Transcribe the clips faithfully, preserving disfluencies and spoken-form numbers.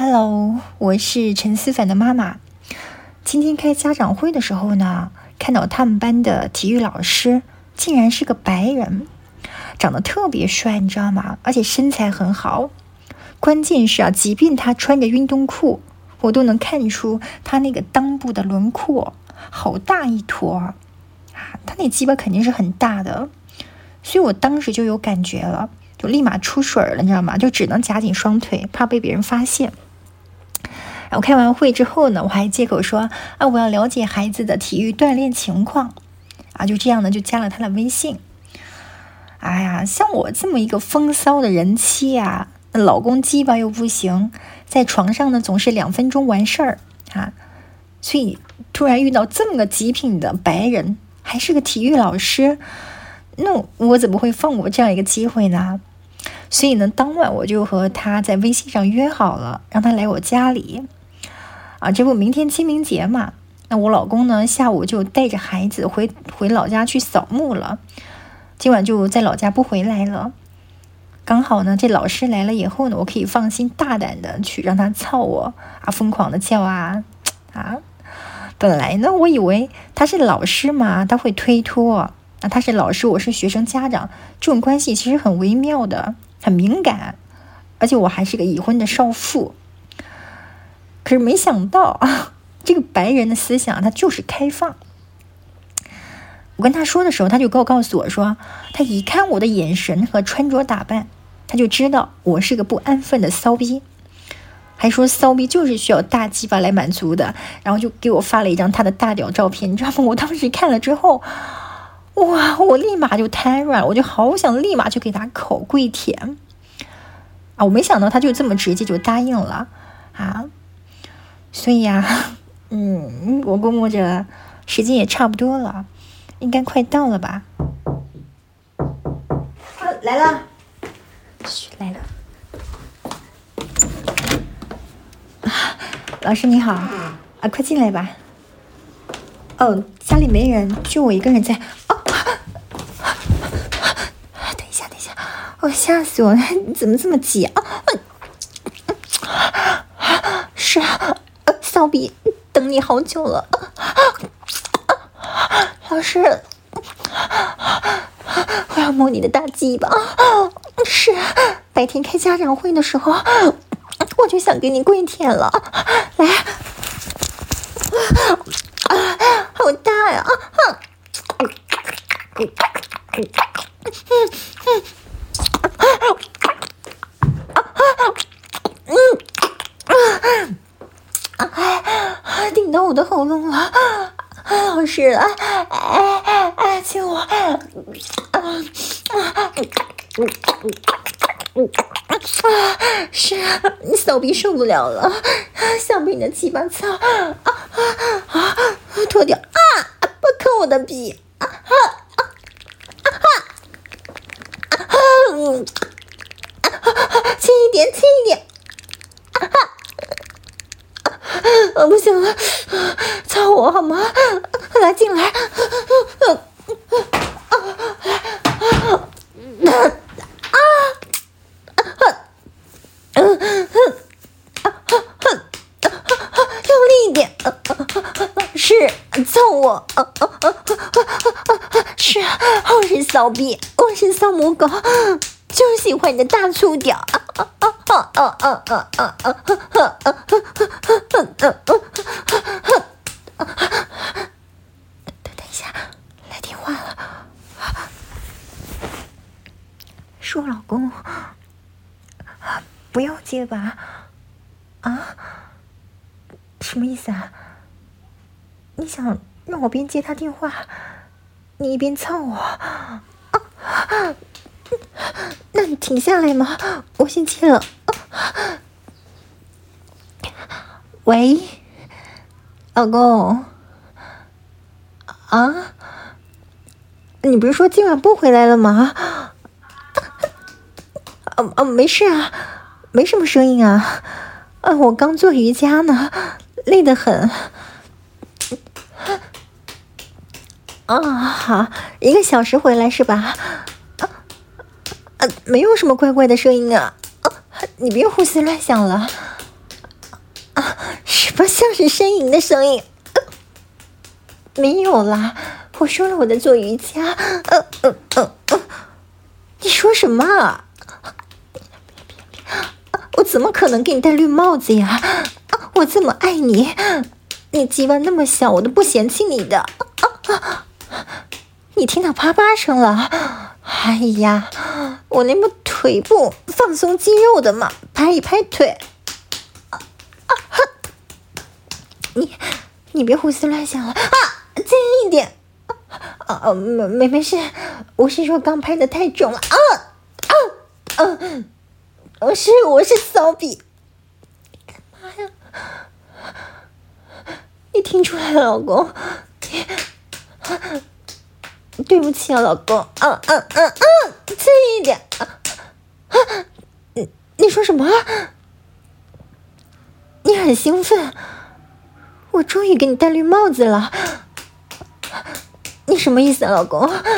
Hello， 我是陈思凡的妈妈。今天开家长会的时候呢，看到他们班的体育老师竟然是个白人，长得特别帅，你知道吗？而且身材很好。关键是啊，即便他穿着运动裤，我都能看出他那个裆部的轮廓，好大一坨啊！他那鸡巴肯定是很大的，所以我当时就有感觉了。就立马出水了，你知道吗？就只能夹紧双腿，怕被别人发现。然后开完会之后呢，我还借口说啊，我要了解孩子的体育锻炼情况啊，就这样呢，就加了他的微信。哎呀，像我这么一个风骚的人妻啊，老公鸡巴又不行，在床上呢总是两分钟完事儿啊，所以突然遇到这么个极品的白人，还是个体育老师，那我怎么会放过这样一个机会呢？所以呢，当晚我就和他在微信上约好了，让他来我家里。啊，这不明天清明节嘛，那我老公呢下午就带着孩子回回老家去扫墓了，今晚就在老家不回来了。刚好呢，这老师来了以后呢，我可以放心大胆的去让他操我啊，疯狂的叫啊啊！本来呢，我以为他是老师嘛，他会推脱啊，他是老师，我是学生家长，这种关系其实很微妙的。很敏感，而且我还是个已婚的少妇。可是没想到啊，这个白人的思想他就是开放。我跟他说的时候，他就给我告诉我说，他一看我的眼神和穿着打扮，他就知道我是个不安分的骚逼，还说骚逼就是需要大鸡巴来满足的，然后就给我发了一张他的大屌照片，你知道吗？我当时看了之后，哇！我立马就瘫软，我就好想立马就给他口跪舔啊！我没想到他就这么直接就答应了啊！所以啊，嗯，我估摸着时间也差不多了，应该快到了吧？啊，来了，嘘，来了啊！老师你好啊，快进来吧。哦，家里没人，就我一个人在。哦，等一下，等一下，我、哦、吓死我了！你怎么这么急啊？是啊，骚逼，等你好久了。老师，我要摸你的大鸡巴。是，白天开家长会的时候，我就想给你跪舔了。来。好大呀！顶到我的喉咙了，老师，哎哎哎，亲我！是啊，你骚逼受不了了，想被你的鸡巴操啊啊啊！脱掉啊！不抠我的逼啊啊啊啊！嗯，轻一点，轻一点啊啊！啊，不行了，操我好吗？来进来，啊啊啊！嗯哼啊啊啊！用力一点，是揍我，是，我是骚逼，我是骚母狗，就喜欢你的大粗屌。啊啊啊啊啊啊啊啊啊啊！等一下，来电话了，是我老公。不要接吧？啊？什么意思啊？你想让我边接他电话，你一边操我？啊？那你停下来吗？我先接了。啊、喂，老公。啊？你不是说今晚不回来了吗？啊啊，没事啊。没什么声音啊，啊，我刚做瑜伽呢，累得很。啊，好，一个小时回来是吧？啊，啊，没有什么怪怪的声音啊，啊，你别胡思乱想了。 什么像是呻吟的声音？呃、没有啦，我说了我在做瑜伽。呃呃呃呃，你说什么啊？我怎么可能给你戴绿帽子呀？我这么爱你，你鸡巴那么小，我都不嫌弃你的。你听到啪啪声了？哎呀，我那不腿部放松肌肉的嘛，拍一拍腿。啊啊！你你别胡思乱想了啊！轻一点。啊啊，没没没事，我是说刚拍的太重了啊啊啊！我是我是骚逼。干嘛呀？你听出来了，老公？对不起啊，老公。嗯嗯嗯嗯，轻一点。啊啊！你你说什么？你很兴奋？我终于给你戴绿帽子了。你什么意思啊，老公？啊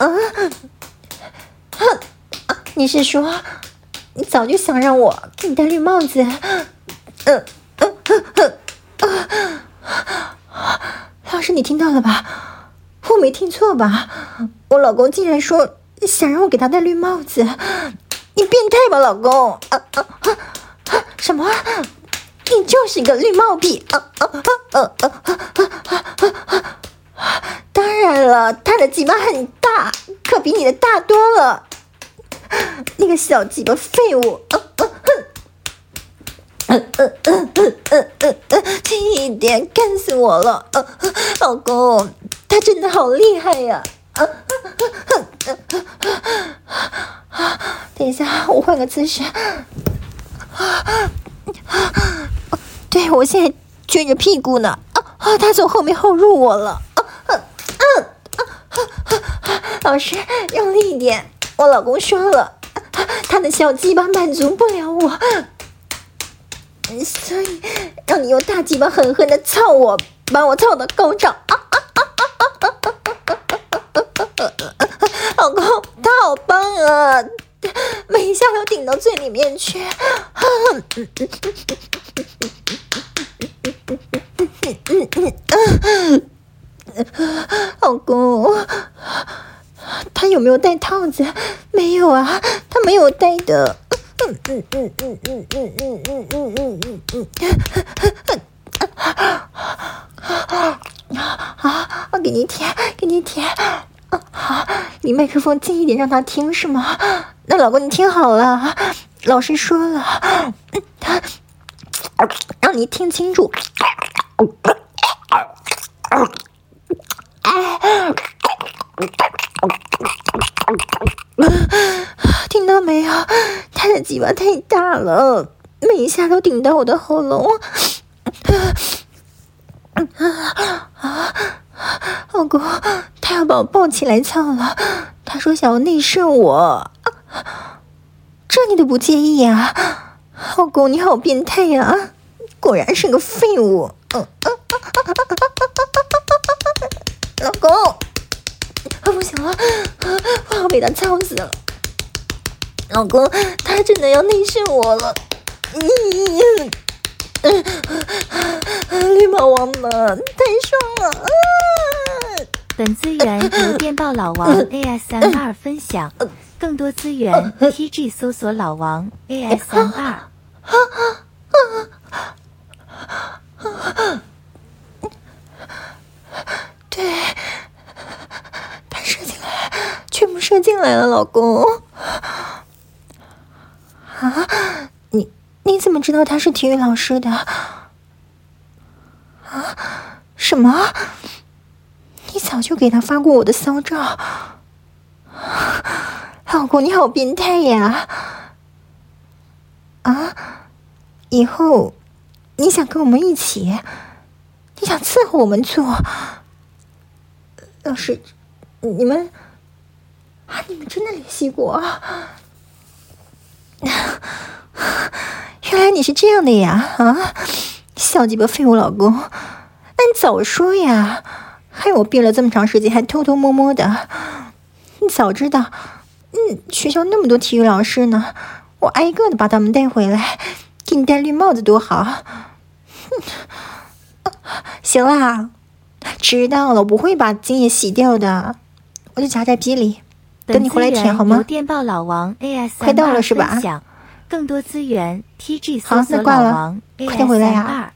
啊！你是说你早就想让我给你戴绿帽子？嗯嗯嗯嗯啊！老师，你听到了吧？我没听错吧？我老公竟然说想让我给他戴绿帽子，你变态吧，老公？啊啊啊！什么？你就是一个绿帽癖！啊啊啊啊啊啊啊啊！当然了，他的鸡巴很大，可比你的大多了。那个小鸡巴废物！啊啊嗯嗯嗯嗯嗯嗯嗯，轻一点，干死我了！啊啊，老公，他真的好厉害呀！啊啊啊啊啊！等一下，我换个姿势。啊啊！对，我现在撅着屁股呢。啊啊！他从后面后入我了。啊啊啊啊啊！老师，用力一点！我老公说了，他的小鸡巴满足不了我。所以让你用大鸡巴狠狠的操我，把我操到高潮！啊啊啊啊啊啊啊啊！老公，他好棒啊，每一下都顶到最里面去。老公，他有没有戴套子？没有啊，他没有戴的。嗯嗯嗯嗯嗯嗯嗯嗯嗯嗯嗯嗯啊！我给你舔，给你舔。好，离麦克风近一点，让他听是吗？那老公你听好了，老师说了，他让你听清楚。听到没有？他的鸡巴太大了，每一下都顶到我的喉咙。啊，老公，他要把我抱起来操了。他说想要内射我，这你都不介意啊？老公，你好变态呀！果然是个废物。嗯，老公，啊不行了，我要被他操死了。老公，他真的要内射我了。嗯嗯嗯，绿帽王们太爽了！啊、 本资源由电报老王 A S M R 分享，更多资源 T G 搜索老王 A S M R。 对，他射进来，全部射进来了，老公。啊，你你怎么知道他是体育老师的？啊？什么？你早就给他发过我的骚照？老公，你好变态呀！啊？以后你想跟我们一起？你想伺候我们做？老师，你们啊，你们真的联系过？原来你是这样的呀！啊，小鸡巴废物老公，那你早说呀！害我憋了这么长时间，还偷偷摸摸的。你早知道，嗯，学校那么多体育老师呢，我挨个的把他们带回来，给你戴绿帽子多好。 行啦，知道了，我不会把精液洗掉的，我就夹在逼里，等你回来舔好吗？ 由电报老王 A S 快到了是吧？ 更多资源 T G 好， 搜索那挂了， 老王 A S 快点回来呀！